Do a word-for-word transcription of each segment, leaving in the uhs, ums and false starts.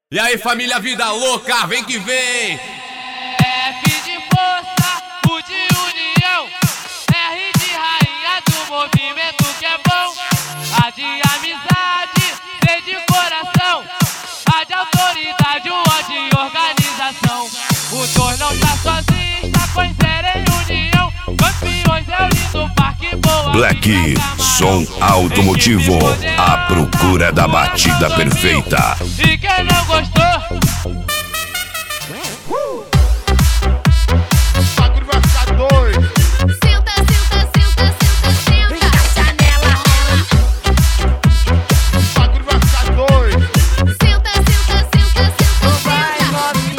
E aí, família Vida Louca, vem que vem! F de força, U de união, R de rainha do movimento que é bom, A de amizade, C de coração, A de autoridade, o O de organização. O Dor não tá sozinho, está com zero em união. Campeões é o lindo parque boa. Black, som automotivo, à procura da batida perfeita. E quem não gostou? O bagulho vai ficar doido. Senta, senta, senta, senta, senta na janela. O bagulho vai ficar doido. Senta, senta, senta, senta, senta.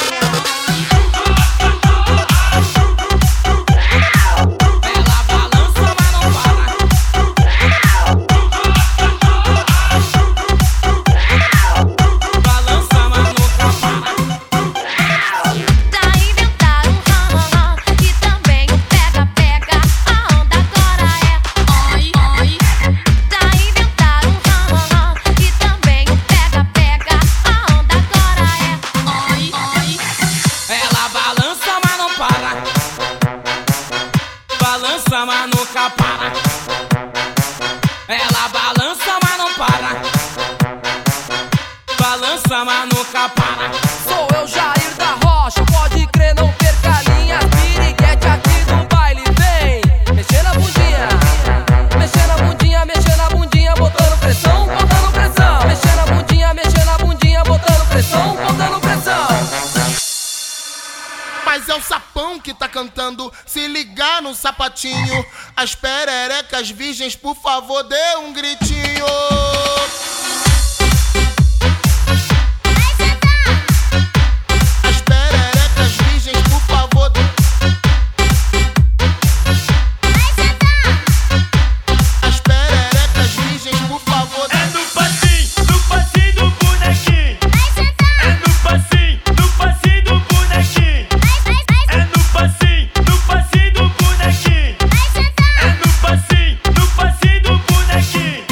Ela balança, mas não para. Balança, mas nunca para. Tá inventando um ran, e também o pega-pega. A onda agora é oi, oi. Tá inventando um ran, e também o pega-pega. A onda agora é oi, oi. Ela balança, mas não para. Balança, mas nunca para. Ela balança, mas não para. Balança, mas nunca para. Sou eu, Jair da Rocha, pode crer, não perca a linha. Piriguete aqui no baile, vem mexer na bundinha, mexer na bundinha, mexer na bundinha, botando pressão, botando pressão. Mexer na bundinha, mexer na bundinha, botando pressão, botando pressão. Mas é o sapão que tá cantando. Se ligar no sapatinho. As pererecas virgens, por favor, dê um gritinho. Vai sentar. As pererecas virgens, por favor, dê... Vai sentar. As pererecas virgens, por favor, dê... É no passinho, no passinho do bonequinho. Vai sentar. É no passinho, no passinho do bonequinho. Vai, vai, vai. É no passinho, no passinho do bonequinho. Vai sentar. É no passinho, no passinho do bonequinho.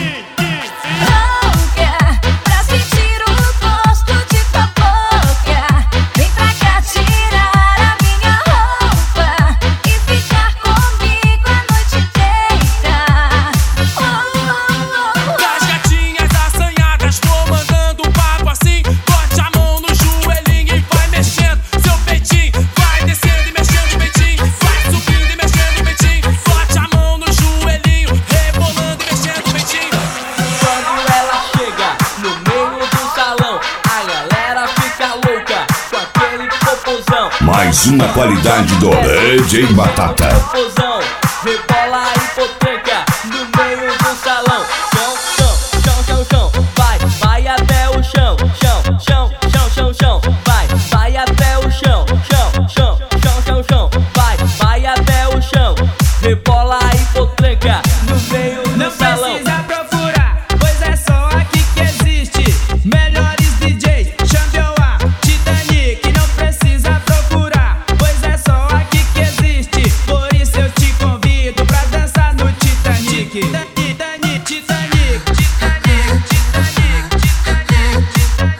Louca, pra sentir o gosto de tua boca. Vem pra cá tirar a minha roupa e ficar comigo a noite inteira. Oh, oh, oh. Das gatinhas assanhadas, vou mandando um papo assim. Bote a mão no joelhinho e vai mexendo seu peitinho. Vai descendo e mexendo o peitinho. Vai subindo e mexendo o peitinho. Bote a mão no joelhinho, rebolando e mexendo o peitinho. Quando ela chega no meio do salão, a galera fica louca com aquele popozão. Mais uma qualidade do D J Batata. Popozão, rebola e potranca no meio do salão. Chão, chão, chão, chão, chão, vai, vai até o chão. Chão, chão, chão, chão, chão, vai, vai até o chão. Chão, chão, chão, chão, chão, vai, vai até o chão. Rebola e potranca no meio do Não salão. precisa procurar, pois é só aqui que existe. Melhores D Js, Champion, Titanic. Não precisa procurar, pois é só aqui que existe. Por isso eu te convido pra dançar no Titanic. Titanic, Titanic, Titanic, Titanic, Titanic, Titanic,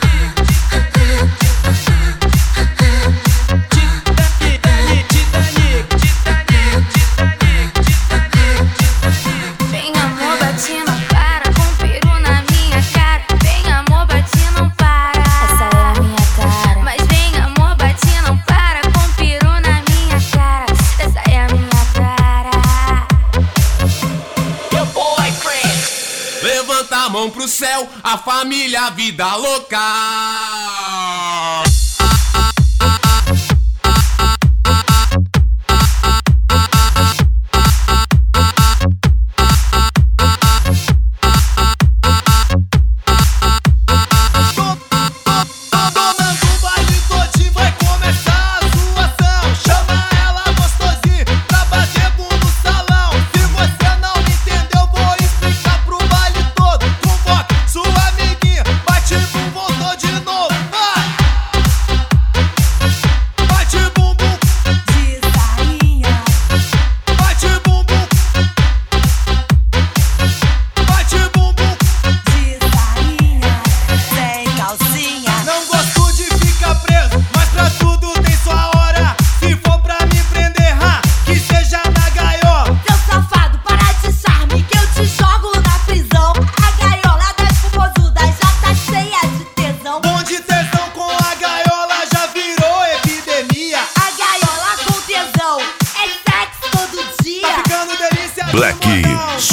Titanic, Titanic, Titanic. Vem amor, bate, não para, com peru na minha cara. Vem amor, bate, não para, essa é a minha cara. Mas vem amor, bate, não para, com peru na minha cara. Essa é a minha cara. Levanta a mão pro céu, a família Vida Louca. Tomando o baile todinho, vai começar a zoação. Chama ela gostosinha pra bater bum no salão. Se você não entendeu, vou explicar pro baile todo. Convoca sua amiguinha, bate bum, voltou de novo.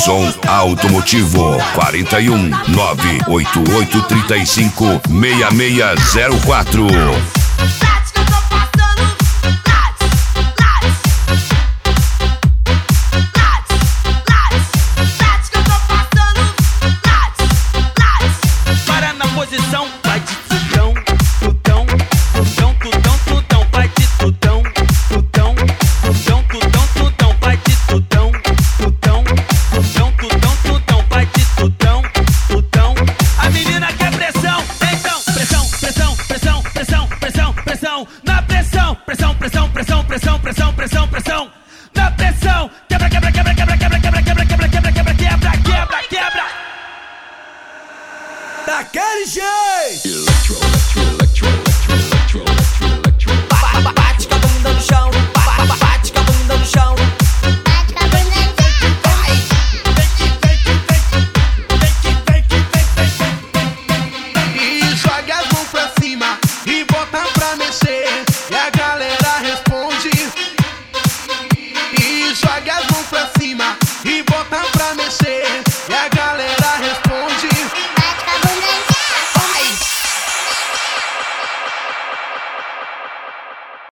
Som automotivo quarenta e um nove oito oito três cinco seis seis zero quatro. Para na posição, vai de tudão, tudão, tudão, tudão, tudão, vai de tudão, tudão, tudão, tudão, tudão, vai de tudão, tudão, tudão, tudão, tudão, vai de tudão, tudão. A menina quer pressão, então pressão, pressão, pressão, pressão, pressão, pressão, na pressão, pressão, pressão, pressão, pressão, pressão, pressão, pressão, na pressão, quebra, quebra, quebra, quebra, quebra, quebra, quebra, quebra, quebra, quebra, quebra, quebra, quebra. Daquele jeito! Bate com a bunda no chão, bate com a bunda no chão.